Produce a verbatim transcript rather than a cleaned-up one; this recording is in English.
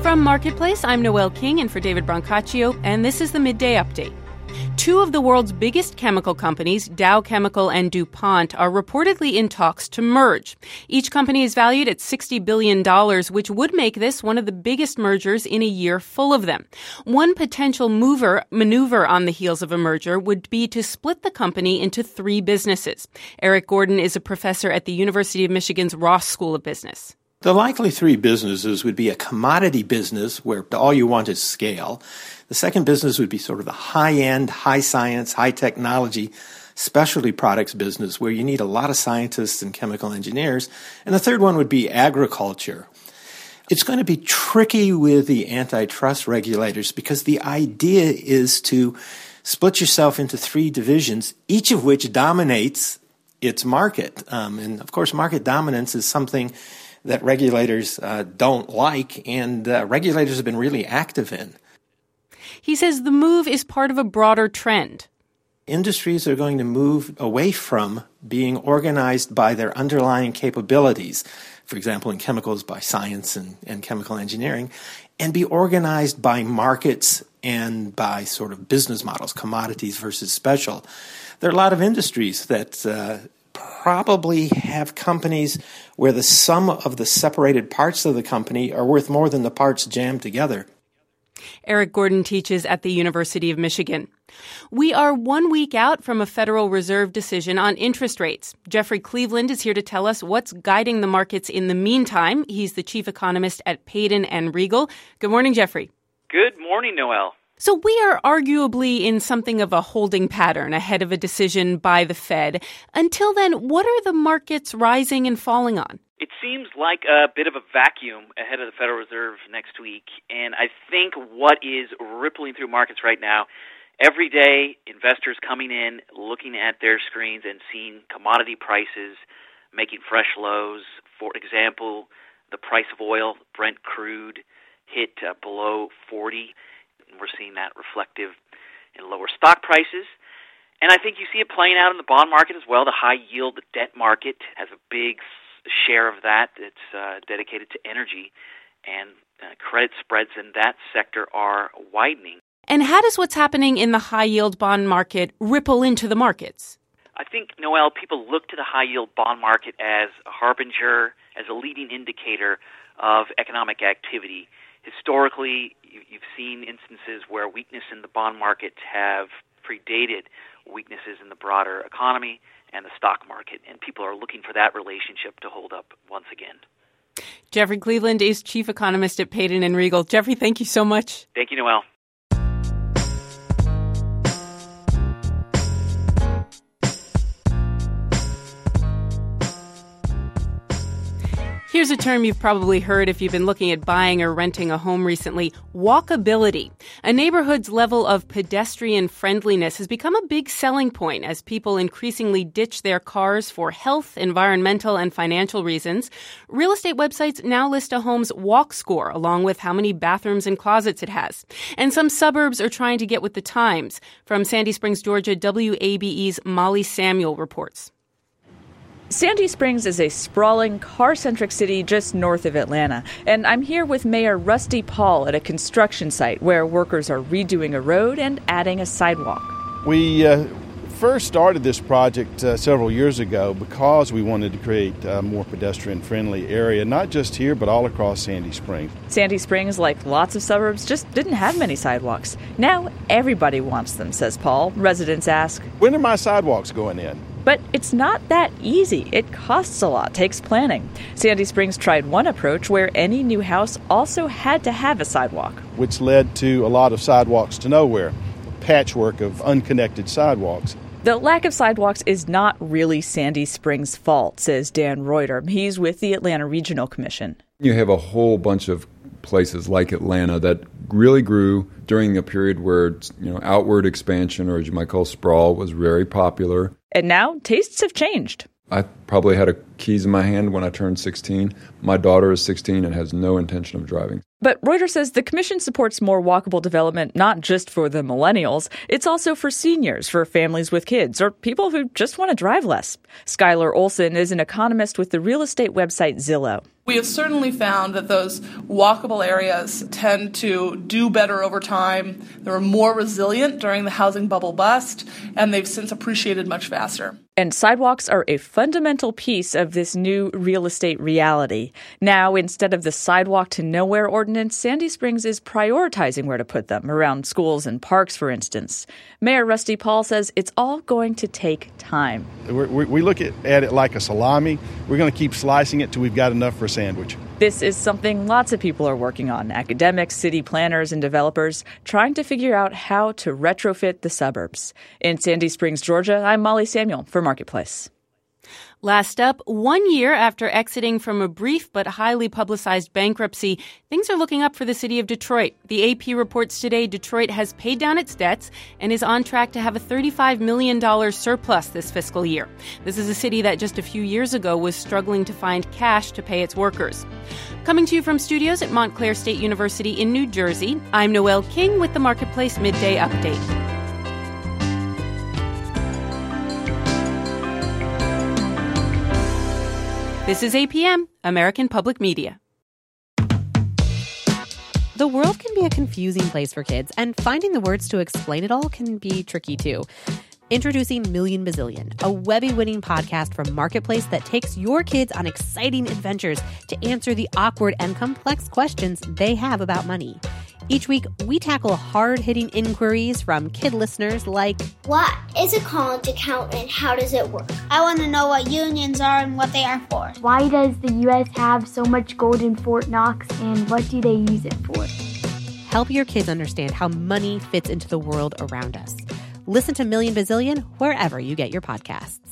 From Marketplace, I'm Noelle King, and for David Brancaccio, and this is the Midday Update. Two of the world's biggest chemical companies, Dow Chemical and DuPont, are reportedly in talks to merge. Each company is valued at sixty billion dollars, which would make this one of the biggest mergers in a year full of them. One potential mover maneuver on the heels of a merger would be to split the company into three businesses. Eric Gordon is a professor at the University of Michigan's Ross School of Business. The likely three businesses would be a commodity business where all you want is scale. The second business would be sort of a high-end, high-science, high-technology specialty products business where you need a lot of scientists and chemical engineers. And the third one would be agriculture. It's going to be tricky with the antitrust regulators because the idea is to split yourself into three divisions, each of which dominates its market. Um, and, of course, market dominance is something that regulators uh, don't like, and uh, regulators have been really active in. He says the move is part of a broader trend. Industries are going to move away from being organized by their underlying capabilities, for example, in chemicals by science and, and chemical engineering, and be organized by markets and by sort of business models, commodities versus special. There are a lot of industries that uh, probably have companies where the sum of the separated parts of the company are worth more than the parts jammed together. Eric Gordon teaches at the University of Michigan. We are one week out from a Federal Reserve decision on interest rates. Jeffrey Cleveland is here to tell us what's guiding the markets in the meantime. He's the chief economist at Payden and Riegle. Good morning, Jeffrey. Good morning, Noelle. So we are arguably in something of a holding pattern ahead of a decision by the Fed. Until then, what are the markets rising and falling on? It seems like a bit of a vacuum ahead of the Federal Reserve next week, and I think what is rippling through markets right now, every day investors coming in, looking at their screens and seeing commodity prices making fresh lows. For example, the price of oil, Brent crude, hit uh, below forty. We're seeing that reflective in lower stock prices. And I think you see it playing out in the bond market as well. The high-yield debt market has a big share of that. It's uh, dedicated to energy, and uh, credit spreads in that sector are widening. And how does what's happening in the high-yield bond market ripple into the markets? I think, Noelle, people look to the high-yield bond market as a harbinger, as a leading indicator of economic activity. Historically, you've seen instances where weakness in the bond market have predated weaknesses in the broader economy and the stock market, and people are looking for that relationship to hold up once again. Jeffrey Cleveland is chief economist at Payden and Riegle. Jeffrey, thank you so much. Thank you, Noelle. Here's a term you've probably heard if you've been looking at buying or renting a home recently: walkability. A neighborhood's level of pedestrian friendliness has become a big selling point as people increasingly ditch their cars for health, environmental, and financial reasons. Real estate websites now list a home's walk score along with how many bathrooms and closets it has. And some suburbs are trying to get with the times. From Sandy Springs, Georgia, W A B E's Molly Samuel reports. Sandy Springs is a sprawling, car-centric city just north of Atlanta, and I'm here with Mayor Rusty Paul at a construction site where workers are redoing a road and adding a sidewalk. We uh, first started this project uh, several years ago because we wanted to create a more pedestrian-friendly area, not just here, but all across Sandy Springs. Sandy Springs, like lots of suburbs, just didn't have many sidewalks. Now everybody wants them, says Paul. Residents ask, when are my sidewalks going in? But it's not that easy. It costs a lot, takes planning. Sandy Springs tried one approach where any new house also had to have a sidewalk, which led to a lot of sidewalks to nowhere, a patchwork of unconnected sidewalks. The lack of sidewalks is not really Sandy Springs' fault, says Dan Reuter. He's with the Atlanta Regional Commission. You have a whole bunch of places like Atlanta that really grew during a period where, you know, outward expansion, or as you might call sprawl, was very popular. And now tastes have changed. I probably had a keys in my hand when I turned sixteen. My daughter is sixteen and has no intention of driving. But Reuters says the commission supports more walkable development not just for the millennials, it's also for seniors, for families with kids, or people who just want to drive less. Skylar Olson is an economist with the real estate website Zillow. We have certainly found that those walkable areas tend to do better over time. They were more resilient during the housing bubble bust, and they've since appreciated much faster. And sidewalks are a fundamental piece of this new real estate reality. Now, instead of the sidewalk to nowhere ordinance, Sandy Springs is prioritizing where to put them, around schools and parks, for instance. Mayor Rusty Paul says it's all going to take time. We, we look at, at it like a salami. We're going to keep slicing it till we've got enough for a sandwich. This is something lots of people are working on, academics, city planners, and developers, trying to figure out how to retrofit the suburbs. In Sandy Springs, Georgia, I'm Molly Samuel for Marketplace. Last up, one year after exiting from a brief but highly publicized bankruptcy, things are looking up for the city of Detroit. The A P reports today Detroit has paid down its debts and is on track to have a thirty-five million dollars surplus this fiscal year. This is a city that just a few years ago was struggling to find cash to pay its workers. Coming to you from studios at Montclair State University in New Jersey, I'm Noelle King with the Marketplace Midday Update. This is A P M, American Public Media. The world can be a confusing place for kids, and finding the words to explain it all can be tricky too. Introducing Million Bazillion, a Webby-winning podcast from Marketplace that takes your kids on exciting adventures to answer the awkward and complex questions they have about money. Each week, we tackle hard-hitting inquiries from kid listeners like, what is a college account and how does it work? I want to know what unions are and what they are for. Why does the U S have so much gold in Fort Knox and what do they use it for? Help your kids understand how money fits into the world around us. Listen to Million Bazillion wherever you get your podcasts.